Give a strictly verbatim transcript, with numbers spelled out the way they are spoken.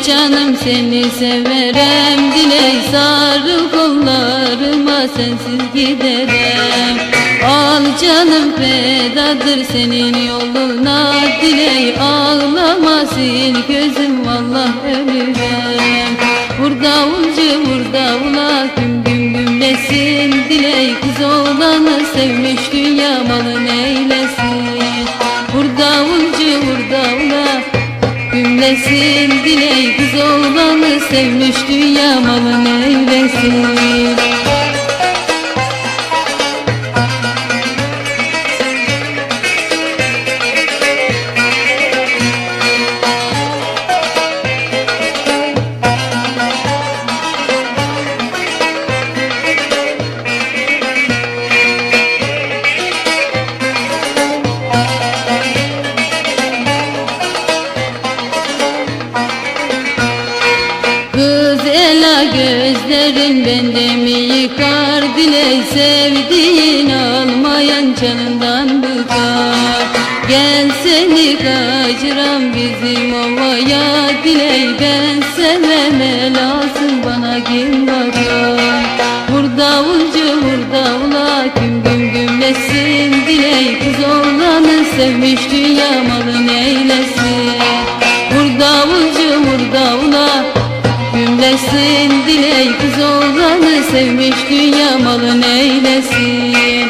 canım seni severim, diley sarı kollarıma sensiz giderim. Al canım fedadır senin yoluna, diley ağlama sil gözüm vallah ölürüm. Vur davulcu vur davula güm güm gümlesin, diley kız oğlanı sevmiş dünya malı neylesin. Vur davulcu vur davula gümlesin, diley kız oğlanı sevmiş dünya malı neylesin. Gözlerin bende mi yıkar, diley sevdiğin almayan canından bıkar. Gel seni kaçıram bizim ovaya, diley ben sevmeme lazım bana kim bakar. Vur davulcu vur davula güm güm gümlesin, diley kız oğlanı sevmiş dünya malı neylesin. Vur davulcu vur davula gümlesin, diley kız oğlanı sevmiş dünya malı neylesin.